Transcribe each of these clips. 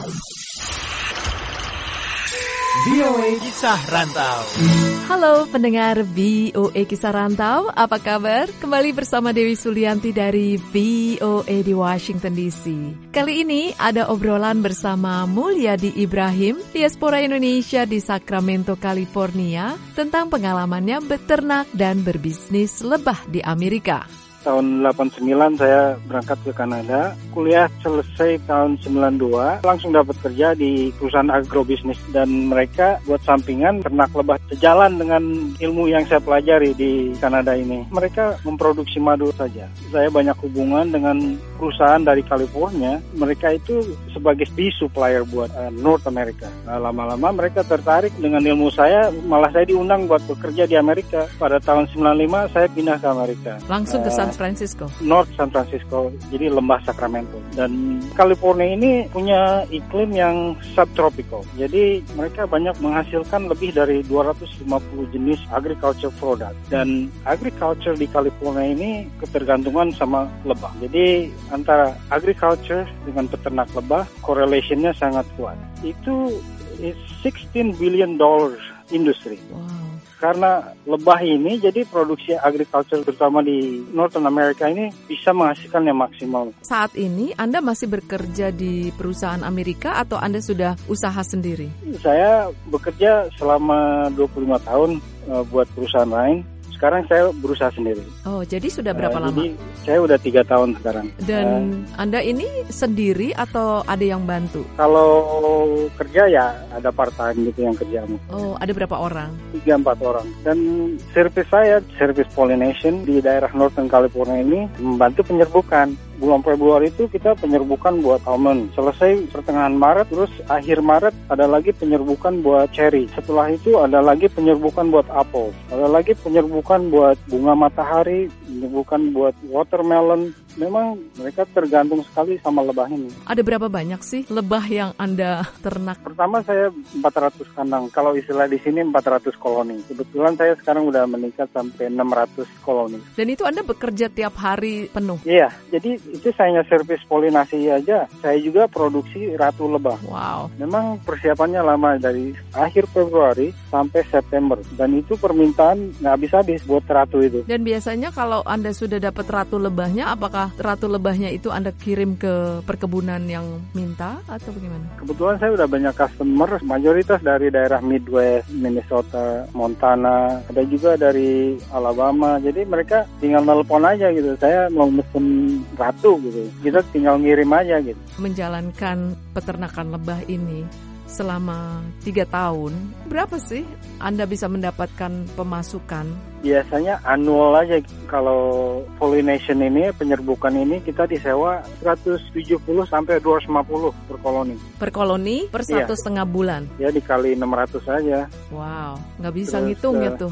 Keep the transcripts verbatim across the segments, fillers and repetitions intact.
V O A Kisah Rantau. Halo pendengar V O A Kisah Rantau, apa kabar? Kembali bersama Dewi Sulianti dari V O A di Washington D C. Kali ini ada obrolan bersama Mulyadi Ibrahim, diaspora Indonesia di Sacramento, California, tentang pengalamannya beternak dan berbisnis lebah di Amerika. Tahun delapan puluh sembilan saya berangkat ke Kanada, kuliah selesai tahun sembilan puluh dua, langsung dapat kerja di perusahaan agrobisnis dan mereka buat sampingan ternak lebah sejalan dengan ilmu yang saya pelajari di Kanada ini. Mereka memproduksi madu saja. Saya banyak hubungan dengan perusahaan dari California, mereka itu sebagai bee supplier buat uh, North America. Nah, lama-lama mereka tertarik dengan ilmu saya, malah saya diundang buat bekerja di Amerika. Pada tahun sembilan puluh lima saya pindah ke Amerika. Langsung ke uh, San Francisco? North San Francisco, jadi lembah Sacramento. Dan California ini punya iklim yang subtropical. Jadi mereka banyak menghasilkan lebih dari dua ratus lima puluh jenis agriculture product. Dan agriculture di California ini ketergantungan sama lebah. Jadi antara agriculture dengan peternak lebah, correlationnya sangat kuat. Itu is sixteen billion dollars industry. Wow. Karena lebah ini, jadi produksi agriculture terutama di Northern America ini bisa menghasilkan yang maksimal. Saat ini Anda masih bekerja di perusahaan Amerika atau Anda sudah usaha sendiri? Saya bekerja selama dua puluh lima tahun uh, buat perusahaan lain. Sekarang saya berusaha sendiri. Oh, jadi sudah berapa uh, lama? Jadi saya udah tiga tahun sekarang. Dan uh, Anda ini sendiri atau ada yang bantu? Kalau kerja ya ada part-time gitu yang kerja. Oh, ada berapa orang? Tiga empat orang. Dan service saya, service pollination di daerah Northern California ini membantu penyerbukan. Bulan Februari itu kita penyerbukan buat almond. Selesai pertengahan Maret, terus akhir Maret ada lagi penyerbukan buat cherry. Setelah itu ada lagi penyerbukan buat apple. Ada lagi penyerbukan buat bunga matahari, penyerbukan buat watermelon. Memang mereka tergantung sekali sama lebah ini. Ada berapa banyak sih lebah yang Anda ternak? Pertama saya empat ratus kandang. Kalau istilah di sini empat ratus koloni. Kebetulan saya sekarang udah meningkat sampai enam ratus koloni. Dan itu Anda bekerja tiap hari penuh? Iya, jadi itu saya servis polinasi aja. Saya juga produksi ratu lebah. Wow. Memang persiapannya lama dari akhir Februari sampai September. Dan itu permintaan nggak habis-habis buat ratu itu. Dan biasanya kalau Anda sudah dapat ratu lebahnya, apakah ratu lebahnya itu Anda kirim ke perkebunan yang minta atau bagaimana? Kebetulan saya udah banyak customer, mayoritas dari daerah Midwest, Minnesota, Montana, ada juga dari Alabama. Jadi mereka tinggal telepon aja gitu. Saya mau mesen ratu gitu. Kita tinggal ngirim aja gitu. Menjalankan peternakan lebah ini selama tiga tahun, berapa sih Anda bisa mendapatkan pemasukan? Biasanya annual aja. Kalau pollination ini, penyerbukan ini kita disewa seratus tujuh puluh sampai dua ratus lima puluh per koloni. Per koloni per satu iya. setengah bulan? Ya dikali enam ratus aja. Wow, nggak bisa Terus, ngitung uh, ya tuh.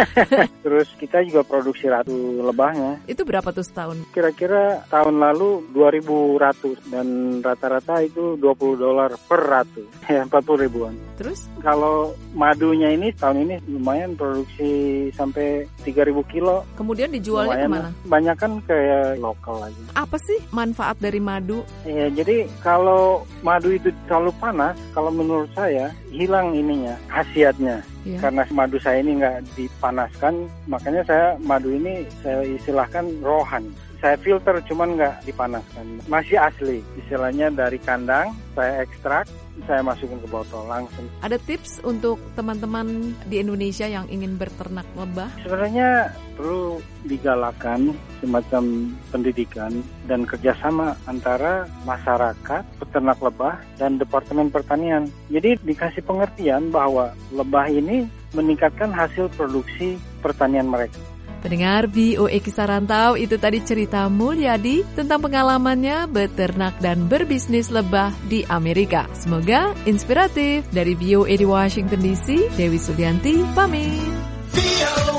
Terus kita juga produksi ratu lebahnya. Itu berapa tuh setahun? Kira-kira tahun lalu dua ribu ratu dan rata-rata itu dua puluh dolar per ratu. Ya empat puluh ribuan. Terus? Kalau madunya ini tahun ini lumayan produksi sampai tiga ribu kilo. Kemudian dijualnya kemana? Banyak kan kayak lokal aja. Apa sih manfaat dari madu? Ya, jadi kalau madu itu terlalu panas, kalau menurut saya hilang ininya, khasiatnya. Ya. Karena madu saya ini nggak dipanaskan, makanya saya madu ini saya istilahkan rohan. Saya filter cuman nggak dipanaskan. Masih asli, istilahnya dari kandang, saya ekstrak, saya masukin ke botol langsung. Ada tips untuk teman-teman di Indonesia yang ingin berternak lebah? Sebenarnya perlu digalakan semacam pendidikan dan kerjasama antara masyarakat, peternak lebah, dan Departemen Pertanian. Jadi dikasih pengertian bahwa lebah ini meningkatkan hasil produksi pertanian mereka. Pendengar V O A Kisah Rantau, itu tadi cerita Mulyadi tentang pengalamannya beternak dan berbisnis lebah di Amerika. Semoga inspiratif. Dari V O A di Washington D C, Dewi Sulianti pamit.